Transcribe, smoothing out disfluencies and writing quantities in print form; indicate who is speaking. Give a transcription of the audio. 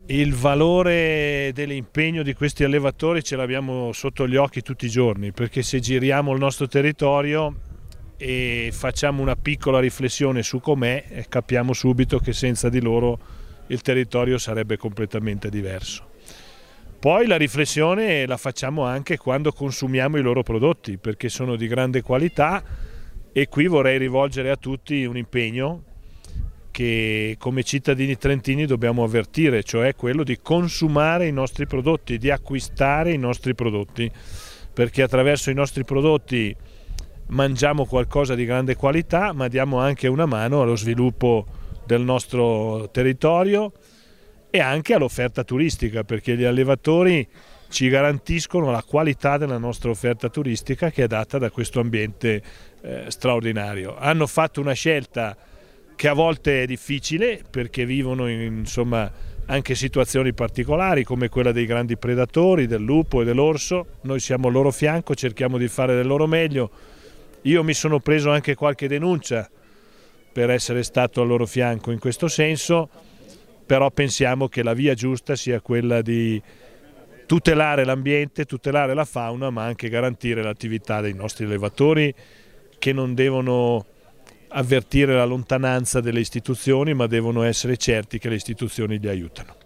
Speaker 1: Il valore dell'impegno di questi allevatori ce l'abbiamo sotto gli occhi tutti i giorni, perché se giriamo il nostro territorio e facciamo una piccola riflessione su com'è, capiamo subito che senza di loro il territorio sarebbe completamente diverso. Poi la riflessione la facciamo anche quando consumiamo i loro prodotti, perché sono di grande qualità, e qui vorrei rivolgere a tutti un impegno che come cittadini trentini dobbiamo avvertire, cioè quello di consumare i nostri prodotti, di acquistare i nostri prodotti, perché attraverso i nostri prodotti mangiamo qualcosa di grande qualità, ma diamo anche una mano allo sviluppo del nostro territorio e anche all'offerta turistica, perché gli allevatori ci garantiscono la qualità della nostra offerta turistica, che è data da questo ambiente straordinario. Hanno fatto una scelta che a volte è difficile, perché vivono insomma anche situazioni particolari come quella dei grandi predatori, del lupo e dell'orso. Noi siamo al loro fianco, cerchiamo di fare del loro meglio. Io mi sono preso anche qualche denuncia per essere stato al loro fianco in questo senso, però pensiamo che la via giusta sia quella di tutelare l'ambiente, tutelare la fauna, ma anche garantire l'attività dei nostri allevatori, che non devono avvertire la lontananza delle istituzioni, ma devono essere certi che le istituzioni li aiutano.